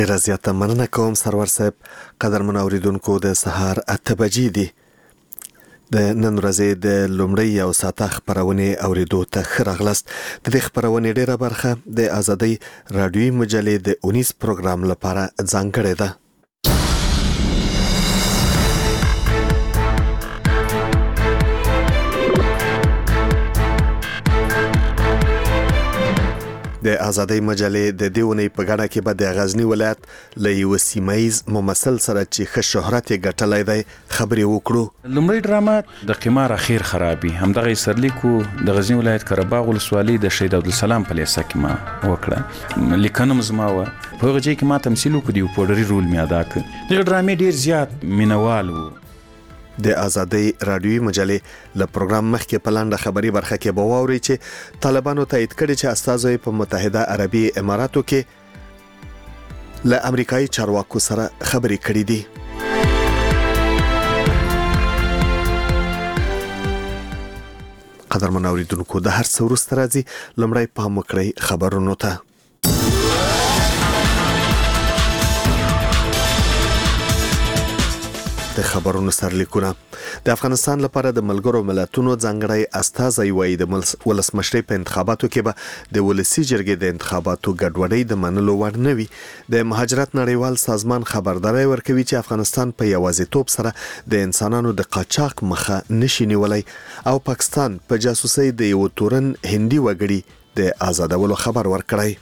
ډیره زیاته مننه کوم سرور صاحب. قدرمن اوریدونکو د سهار 8 بجې دي. د نن ورځې د لومړۍ یو ساعته خبرونه اوریدو ته ښه راغلاست. د دې خبرونې ډیره برخه د آزادۍ رادیوي مجلې د 19 پروګرام لپاره ځانګړې ده. د آزادۍ مجلې د دیونې په غاړه کې به د غزنی ولایت له یو سیمایز ممثل سره چې ښه شهرت یې ګټلی دی خبرې وکړو. لومړی ډرامه د قمار اخیر خرابي همدغه سرلیکو د غزنی ولایت قرهباغ ولسوالۍ د شهید عبدالسلام په لیسه کې ما وکړه. لیکنه زما وه په هغه ځای کې ما تمثیل وکړ، یو پوډري رول مې ادا کړ. دغه ډرامې ډېر زیات مینوال وو. د آزادۍ رادیوي مجلې له پروګرام مخکې په لاندې خبري برخه کې به واوري چې طالبانو تایید کړي چې استازي په متحده عربي اماراتو کې له امریکایي چارواکو سره خبري کړي دي. قدرمن اوریدونکو د هر څه وروسته راځي. لومړی پام وکړئ خبرونو ته. د خبرونو سرلیکونه. د افغانستان لپاره د ملګرو ملتونو ځانګړی استازی وایي د ولسمشرۍ په انتخاباتو کې به د ولسي جرګې د انتخاباتو ګډوډۍ د منلو وړ نه وي. د مهاجرت نړیوال سازمان خبرداري ورکوي چې افغانستان په یوازیتوب سره د انسانانو د قاچاق مخه نشي نیولای او پاکستان په جاسوسۍ د یو تورن هندي وګړي د آزادولو خبر ورکړی.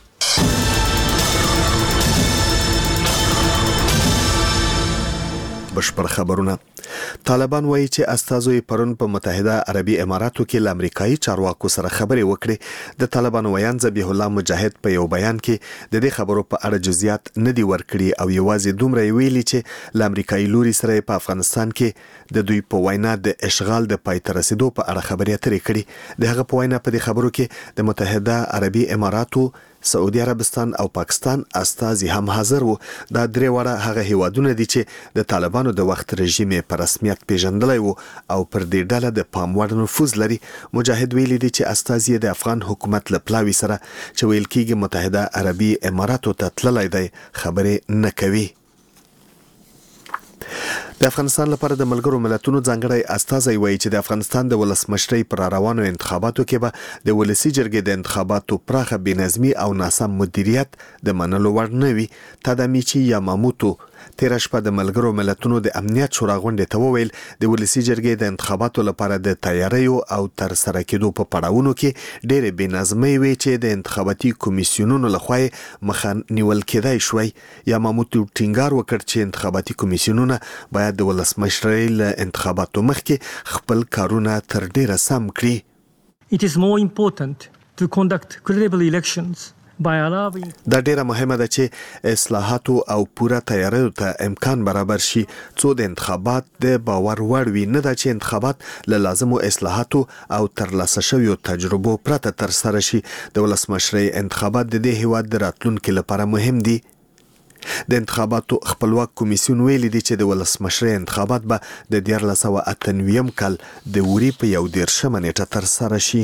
بشپړ خبرونه. طالبان وایي چې استازي پرون په متحده عربي اماراتو کې له امریکایي چارواکو سره خبرې وکړي. د طالبان ویان ذبیح الله مجاهد په یو بیان کې د دې خبرو په اړه جزئیات نه دي ورکړي او یوازې دومره ویلي چې له امریکایي لوري سره په افغانستان کې د دوی په وینا د اشغال د پای ته رسیدو په اړه خبرې اترې کړي. د هغه په وینا په دې خبرو کې د متحده عربي اماراتو، سعودي عربستان او پاکستان استازي هم حاضر وو. دا درې وړه هغه هیوادونه دي چې د طالبانو د وخت رژیم په رسمیت پیژندلای وو او پر دې ډله د پام وړ نفوذ لري. مجاهد ویلي دي چې استازي د افغان حکومت له پلاوي سره چې ویل کېږي متحده عربي اماراتو ته تللی دی خبرې نه کوي. د افغانستان لپاره د ملګرو ملتونو ځانګړی استازی وایي چې د افغانستان د ولسمشرۍ پر روانو انتخاباتو کې به د ولسي جرګې د انتخاباتو پراخه بېنظمي او ناسم مدیریت د منلو وړ نه وي. تادامیچی یاماموتو تیر شپه د ملګرو ملتونو د امنیت شورا غونډې ته وویل د ولسي جرګې د انتخاباتو لپاره د تیاریو او تر سره کېدو په پړاوونو کې ډېرې بېنظمۍ وي چې د انتخاباتي کمیسیونونو لخوا مخه نیول کېدای شوی. یاماموتو ټینګار وکړ چې انتخاباتي کمیسیونونه باید د ولسمشرۍ له انتخاباتو مخکې خپل کارونه تر ډېره سم کړي. It is more important to conduct credible elections. دا ډیره مهمه ده چې اصلاحاتو او پوره تیاریو ته امکان برابر شي څو د انتخابات د باور وړ وي. نه ده چې انتخابات له لازمو اصلاحاتو او ترلاسه شویو تجربو پرته ترسره شي. د ولسمشرۍ انتخابات د دې هیواد د راتلونکي لپاره مهم دي. د انتخاباتو خپلواک کمیسیون ویلي دي چې د ولسمشرۍ انتخابات به د 1998 کال د وري په 11 نیټه ترسره شي.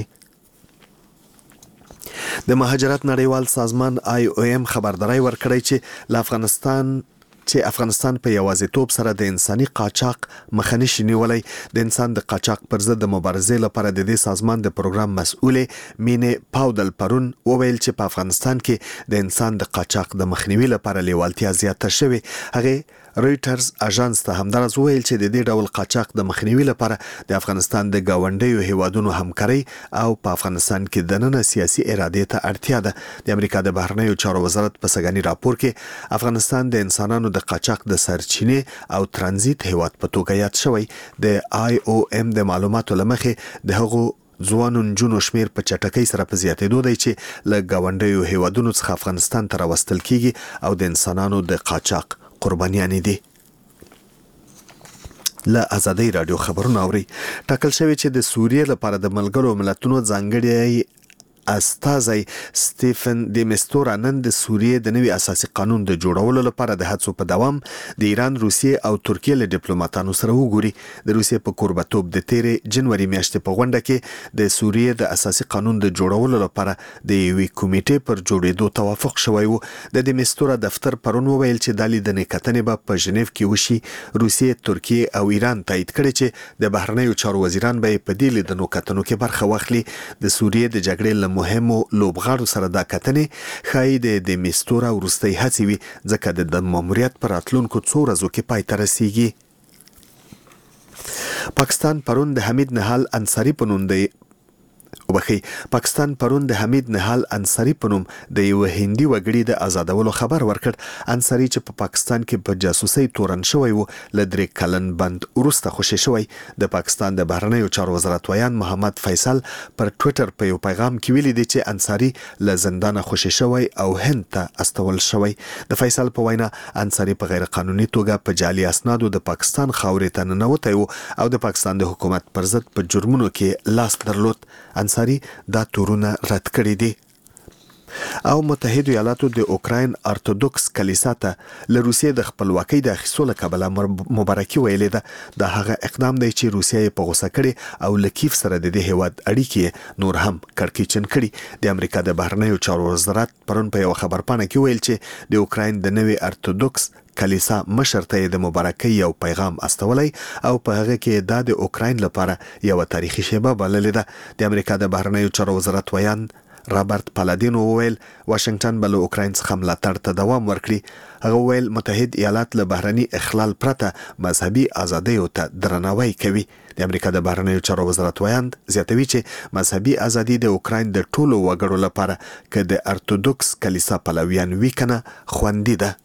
د مهاجرت نړیوال سازمان IOM خبرداري ورکړی چې افغانستان په یوازیتوب سره د انساني قاچاق مخه نشي نیولای. د انسان د قاچاق پر ضد د مبارزې لپاره د دې سازمان د پروګرام مسؤل مینه پاودل پرون وویل چې په افغانستان کې د انسان د قاچاق د مخنیوي لپاره لیوالتیا زیاته شوې. هغه رويټرز اژانس ته همدارس ویل چې د دې ډول قاچاق د مخنیوي لپاره د افغانستان د گاونډیو هیوادونو همکاري او په افغانستان کې دننه سیاسي اراده ته اړتیا ده. د امریکا د بهرنیو چارو وزارت په سګانی راپور کې افغانستان د انسانانو د قاچاق د سرچینې او ترانزیت هیواد په توګه یاد شوی. د IOM د معلوماتو لمخې د هغو ځوانو نجونو شمیر په چټکۍ سره په زیاتېدو دی چې له گاونډیو هیوادونو څخه افغانستان ته راوستل کیږي او د انسانانو د قاچاق قربانیان دي. له آزادۍ رادیو خبرونه اوري. ټاکل شوی چې د سوریې لپاره د ملګرو ملتونو ځانګړی استازی سټیفن د میستورا نن د سوریې د نوي اساسي قانون د جوړولو لپاره د هڅو په دوام د ایران، روسیې او ترکیې له ډیپلوماټانو سره وګوري. د روسیې په کوربتوب د تیرې جنوري میاشتې په غونډه کې د سوریې د اساسي قانون د جوړولو لپاره د یوې کمیټې پر جوړېدو توافق شوی و. د میستورا دفتر پرون وویل چې د لیدنې کتنې به په ژنیو کې وشي. روسیې، ترکیې او ایران تایید کړي چې د بهرنیو چارو وزیران به په دې لیدنو کتنو کې برخه واخلي. د سوریې د جګړې له مهمو لوبغاړو سره دا کتنې ښایي د میستورا وروستۍ هڅې وي، ځکه د ماموریت پر راتلونکو څو ورځو کې پای ته رسیږي. پاکستان پرون د حمید نهال انصاری په نوم د یو هندي وګړي د آزادولو خبر ورکړ. انصاری چې په پاکستان کې په جاسوسۍ تورن شوی و، ل 3 کلن بند وروسته خوشی شوی. د پاکستان د بهرنیو چارو وزارت ویان محمد فیصل پر ټوئیټر په یو پیغام کې ویلي دی چې انصاری له زندانه خوشی شوی او هند ته استول شوی. د فیصل په وینا انصاری په غیر قانوني توګه په جعلي اسنادو د پاکستان خاورې ته ننوتی و او د پاکستان د حکومت پر ضد په جرمونو کې لاس درلود. انصاری دا تورونه رد کړی دي. او متحده ایالاتو د اوکراین ارتودوکس کلیسا ته له روسیې د خپلواکۍ د اخیستلو له کبله مبارکي ویلې ده. دا هغه اقدام دی چې روسیه یې په غوسه کړي او له کیف سره د دې هیواد اړیکې نور هم کړکېچن کړي. د امریکا د بهرنیو چارو وزارت پرون په یو خبرپاڼه کې ویل چې د اوکراین د نوي ارتودوکس کلیسا مشر ته د مبارکۍ یو پیغام استولی او په هغه کې د اوکراین لپاره یو تاریخي شیبه بللې ده. د امریکا د بهرنیو چارو وزارت ویان رابرت پالادینو وویل واشنگټن به له اوکراین څخه ملاتړ ته دوام ورکړي. هغه وویل متحد ایالات له بهرني اخلال پرته مذهبي ازادیو ته درناوی کوي. د امریکا د بهرنیو چارو وزارت ویان زیاتوي چې مذهبي ازادي د اوکراین د ټولو وګړو لپاره که د ارتودوکس کلیسا پلویان وي کنه خوندي ده.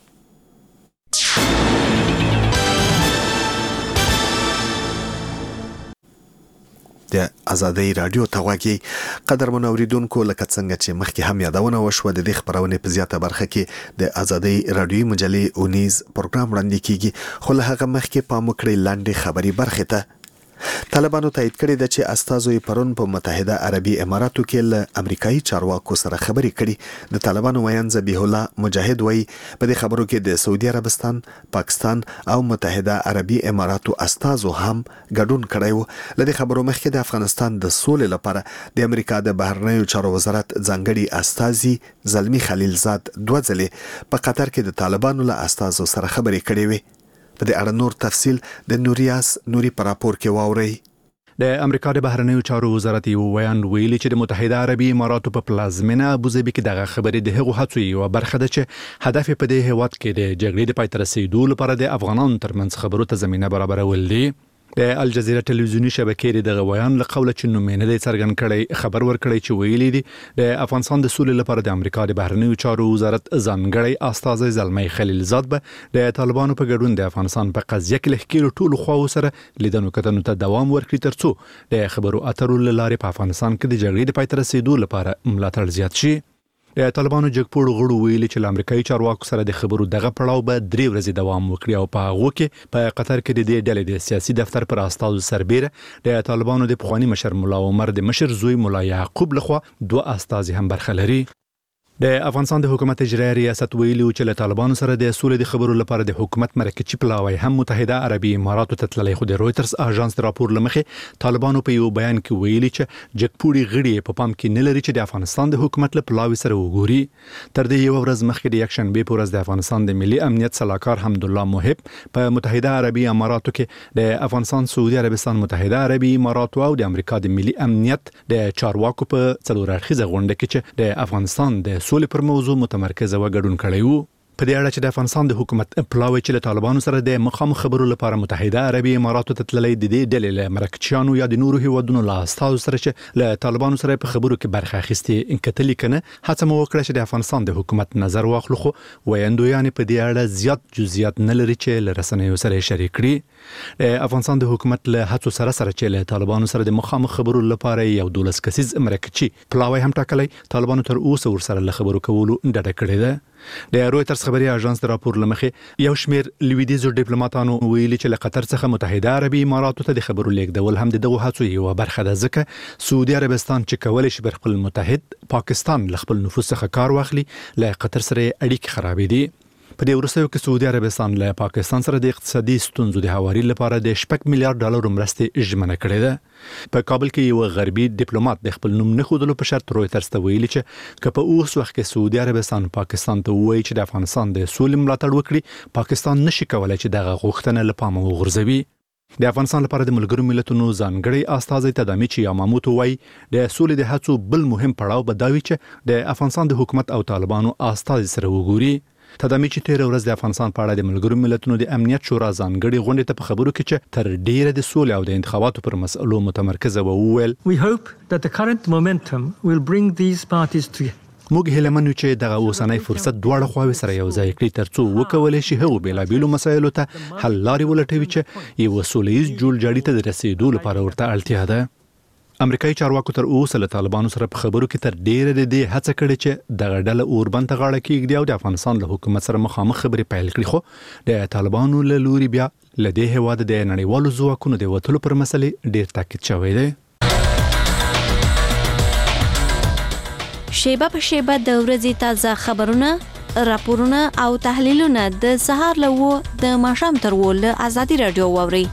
د ازادۍ رادیو ته غواړي قدرمن اوریدونکو، لکه څنګه چې مخکې هم یادونه وشوه د دې خبرونې په زیاته برخه کې د ازادۍ رادیوي مجلې اونیز پروګرام وړاندې کیږي. خو له هغه مخکې پام وکړئ لاندې خبري برخه ته. طالبانو تایید کړی د چې استازو پرون په متحده عربي اماراتو کې له امریکایي چارواکو سره خبرې کړي. د طالبانو ویان ذبیح الله مجاهد وایي په دې خبرو کې د سعودي عربستان، پاکستان او متحده عربي اماراتو استازو هم ګډون کړی و. له دې خبرو مخکې د افغانستان د سولې لپاره د امریکا د بهرنیو چارو وزارت ځانګړي استازي زلمی خلیلزاد 2 ځلې په قطر کې د طالبانو له استازو سره خبرې کړې وي. په دې اړه نور تفصیل د نوریاس نوري په راپور کې واورئ. د امریکا د بهرنیو چارو وزارت یو ویان ویلي چې د متحده عربي اماراتو په پلازمینه ابوظبي کې دغه خبرې د هغو هڅو یوه برخه ده چې هدف په دې هیواد کې د جګړې د پای ته رسیدو لپاره د افغانانو ترمنځ خبرو ته زمینه برابرول دي. د الجزیره ټلویزیونی شبکې د غویان له قوله چې نومینه د څرګند کړي خبر ورکړي چې ویلي دي د افغانستان د سولې لپاره د امریکا د بهرنیو چارو وزارت ځانګړي استازي زلمی خلیلزاد به د طالبانو په ګډون د افغانستان په قضیه کې له ښکېلو ټولو خواو سره لیدنو کتنو ته دوام ورکړي ترڅو د خبرو اترو له لارې په افغانستان کې د جګړې د پای ته رسیدو لپاره ملاتړ زیات شي. د طالبانو جګپوړو غړو ویلي چې امریکایي چارواکو سره د خبرو دغه پړاو به 3 ورځې دوام وکړي او په هغه کې په قطر کې د دې ډلې د سیاسي دفتر پر استازو سربېره د طالبانو د پخوانی مشر مولا عمر د مشر زوی مولا یعقوب لخوا 2 استازي هم برخه لري. د افغانستان د حکومت اجرایي ریاست ویلي چې له طالبانو سره د سولې د خبرو لپاره د حکومت مرکزي پلاوی هم متحده عربي اماراتو ته تللی، خو د رويټرز اژانس د راپور لمخې طالبانو په یو بیان کې ویلي چې جګپوړي غړي په پام کې نه لري چې د افغانستان د حکومت له پلاوی سره وګوري. تر دې یو ورځ مخکې د یکشنبه په ورځ د افغانستان د ملي امنیت صلاحکار حمدالله محب په متحده عربي اماراتو کې د افغانستان، سعودي عربستان، متحده عربي اماراتو او د امریکا د ملي امنیت د چارواکو په څلور اړخیزه غونډه کې چې د افغانستان د سولې پر موضوع متمرکزه و ګډون کړی وو. په دې اړه چې د افغانستان د حکومت پلاوی چې له طالبانو سره د مخامخ خبرو لپاره متحده عربي اماراتو ته تللی، د دې ډلې له مرکچیانو یا د نورو هیوادونو له استازو سره چې له طالبانو سره په خبرو کې برخه اخیستې انکتلی کنه هڅه مو وکړه چې د افغانستان د حکومت نظر واخلو، خو ویندویان په دې اړه زیات جزئیات نه لري چې له رسنیو سره شریک کړي. د افغانستان د حکومت له هڅو سره چې له طالبانو سره د مخامخ خبرو لپاره یو 12 کسیز مرکچی پلاوی هم ټاکلی، طالبانو تر اوسه ورسره له خبرو کولو ډډه کړې ده. د رويټرز خبري اژانس راپور لمخې یو شمیر لویدیزو ډیپلوماټانو ویلي چې له قطر څخه متحده عربي اماراتو ته د خبرو لیږدول هم دغه هڅو یو برخه ده، ځکه سعودي عربستان چې کولای شي بر خپل متحد پاکستان له خپل نفوذ څخه کار واخلي له قطر سره اړیکې خرابې دي. په دې وروستیو کې سعودي عربستان له پاکستان سره د اقتصادي ستونزو د هواري لپاره د $6 میلیارډ مرستې ژمنه کړې ده. په کابل کې یو غربي ډیپلوماټ د خپل نوم نه ښودلو په شرط رويټرز ته ویلي چې که په اوس وخت کې سعودي عربستان پاکستان ته وایي چې د افغانستان د سولې ملاتړ وکړي، پاکستان نشي کولای چې دغه غوښتنه له پامه وغورځوي. د افغانستان لپاره د ملګرو ملتونو ځانګړي استازي تدامیچی یاماموتو وایي د سولې د هڅو بل مهم پړاو به دا وي چې د افغانستان د حکومت او طالبانو استازي سره وګوري. تدامیچی تیر ورځ د افغانستان په اړه د ملګرو ملتونو د امنیت شورا ځانګړي غونډې ته په خبرو کې چې تر ډیره د سولې او د انتخاباتو پر مسئلو متمرکزه وویل We hope that the current momentum will bring these parties together. موږ هیله منو چې دغه اوسنۍ فرصت دواړه خواوې سره یو ځای کړي ترڅو وکولای شي هغو بیلابیلو مسایلو ته حل لارې ولټوي چې یو سولهییز جوړجاړي ته د رسیدو لپاره ورته اړتیا ده. امریکایي چارواکو تر اوسه له طالبانو سره په خبرو کې تر ډیره د دې هڅه کړې چې دغه ډله اوربند ته غاړه کېږدي او د افغانستان له حکومت سره مخامخ خبرې پیل کړي، خو د طالبانو له لوري بیا له دې هېواد د نړیوالو ځواکونو د وتلو پر مسلې ډیر تاکید شوی دی. شیبه په شیبه د ورځې تازه خبرونه، راپورونه او تحلیلونه د سهار له 9 د ماښام تر 10 له ازادي رادیو واورئ.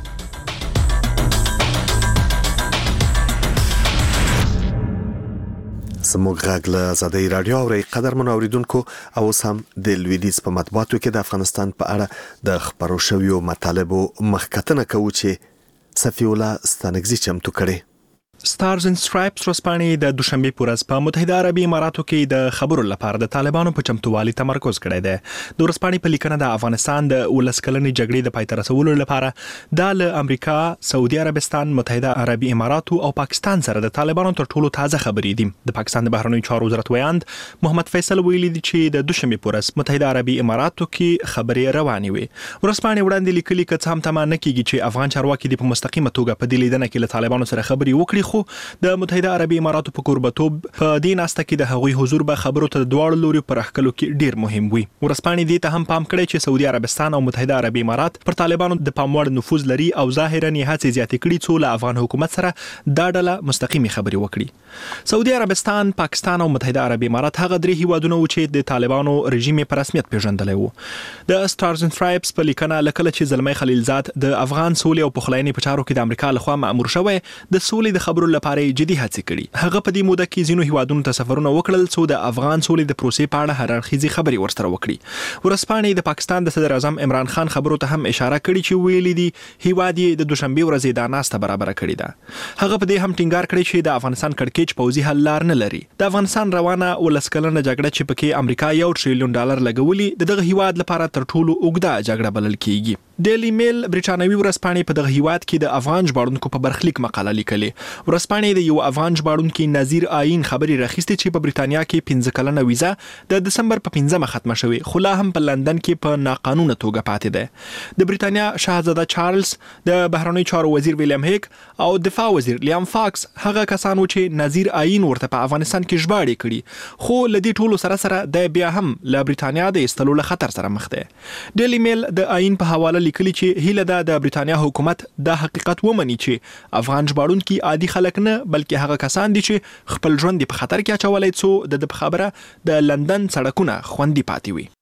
زموږ غږ له ازادي رادیو اوري. قدرمن اوریدونکو، او هم د لویدیز په مطبوعاتو کې د افغانستان په اړه د خبرو شویو مطالبو مخکتنه کوو چې صفی الله ستانګزي چمتو کړي. ستارز اند سټرایپس ورځپاڼې د دوشنبه په ورځ په متحده عربي اماراتو کې د خبرو لپاره د طالبانو په چمتووالي تمرکز کړی دی. د ورځپاڼې په لیکنه د افغانستان د ولسکلنې جګړې د پای ته رسولو لپاره د امریکا، سعودي عربستان، متحده عربي اماراتو او پاکستان سره د طالبانو تر ټولو تازه خبرې دي. د پاکستان د بهرنیو چارو وزارت ویاند محمد فیصل ویلي دی چې د دوشنبه په ورځ متحده عربي اماراتو کې خبرې روانې وي. ورځپاڼې وړاندې لیکلي چې څه هم تمه نه کیږي چې افغان چارواکي د په مستقیمه توګه په دې لیدنه کې له طالبانو سره خبرې وکړي، خو د متحده عربي اماراتو په قربتوب په دې ناسته کې د هغوی حضور به خبرو ته د دواړو لوري پر احکلو کې ډیر مهم وي. ورځپاڼې دې ته هم پام کړی چې سعودي عربستان او متحده عربي امارات پر طالبانو د پاموړ نفوذ لري او ظاهرا یې هڅې زیاتې کړي څو له افغان حکومت سره دا ډله مستقیمي خبرې وکړي. سعودي عربستان، پاکستان او متحده عربي امارات هغه درې هیوادونه و چې د طالبانو رژیم په رسمیت پیژندلی وو. د ستارز اند سټرایپس په لیکنه لکه چې زلمی خلیلزاد د افغان سولې او پخلاینې په چارو کې د امریکا لخوا مأمور شوی د سولې د خبرو لپاره جدي هڅې کړي. هغه په دې موده کې ځینو هیوادونو ته سفرونه وکړل څو د افغان سولې د پروسې په اړه هررخیزي خبرې ورسره وکړي. ورځپاڼې د پاکستان د صدر اعظم عمران خان خبرو ته هم اشاره کړې چې ویلي دي هیواد یې د دوشنبه ورځې د ناسته برابر کړې ده. هغه په دې هم ټینګار کړی چې د افغانستان کړکېچ پوځي حل لار نه لري. د افغانستان روانه ولسکلنه جګړه چې پکې امریکا $1 ټریلیون لګولي دغه هیواد لپاره تر ټولو اوږده جګړه بلل کیږي. ډیلی میل برټانوي ورځپاڼې په دغه هیواد کې د افغان ژباړونکو په برخلیک مقاله لیکلې. ورځپاڼې د یو افغان ژباړونکي نظیر آیین خبري راخیستې چې په برټانیا کې 15 کلنه ویزه د دسمبر په 15 ختمه شوې، خو لا هم په لندن کې په ناقانونه توګه پاتې ده. د برټانیا شاهزاده چارلز، د بهرنیو چارو وزیر ویلیام هیک او دفاع وزیر لیام فاکس هغه کسان و چې نظیر آیین ورته په افغانستان کې ژباړې کړي، خو لدې ټولو سره د بیا هم له برټانیا د استلو له خطر سره مخ ده. ډیلی میل د آیین په حواله لیکلي چې هیله ده د برټانیا حکومت د حقیقت ومني چې افغان ژباړونکي عادي خلک نه بلکې هغه کسان دي چې خپل ژوند په خطر کې اچولای څو د خبره د لندن سړکونه خوندي پاتې وي.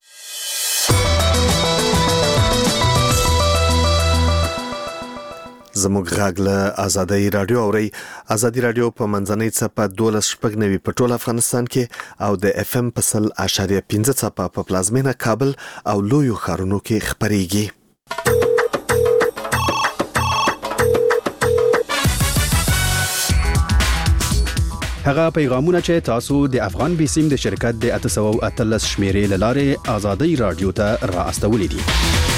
زموږ غږ له ازادي رادیو اوري. ازادي رادیو په منځنۍ څپه 12.9 په ټول افغانستان کې او د اف ام په 0.5 څپه په پلازمینه کابل او لویو ښارونو کې خبريږي. هغه پیغامونه چې تاسو د افغان بیسیم د شرکت د 813 شمیرې لاره ازادي رادیو ته را استولې دي.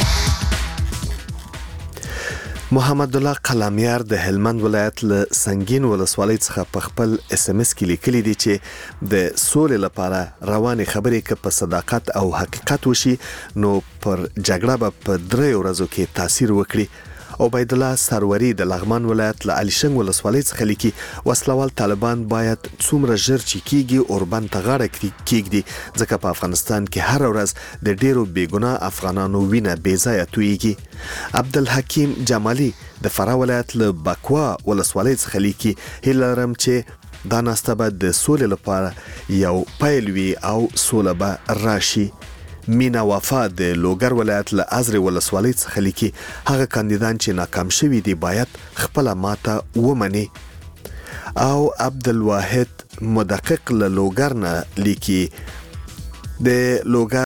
محمد الله قلمیار د هلمند ولایت له سنگین ولسوالۍ څخه په خپل اس ام اس کې لیکلي دي چې د سولې لپاره روانې خبرې که په صداقت او حقیقت وشي نو پر جګړه به په 3 ورځو کې تاثیر وکړي. عبید الله سروري د لغمان ولایت له عليشنګ ولسوالۍ څخه لیکي وسلوال طالبان باید څومره ژر چې کیږي اوربند ته غاړه کیږدي ځکه په افغانستان کې هر ورځ د ډیرو بیګناه افغانانو وینه بې ځایه تویږي. عبدالحکیم جمالي د فراه ولایت له بکوا ولسوالۍ څخه لیکي هیله لرم چې دا ناسته به د سولې لپاره یو پیل وي او سوله به راشي. مینا وفا د لوګر ولایت له ازرې ولسوالۍ څخه لیکي هغه کاندیدان چې ناکام شوي دي باید خپله ماته ومني. او عبدالواحد مدقق له لوګر نه لیکي د لوګر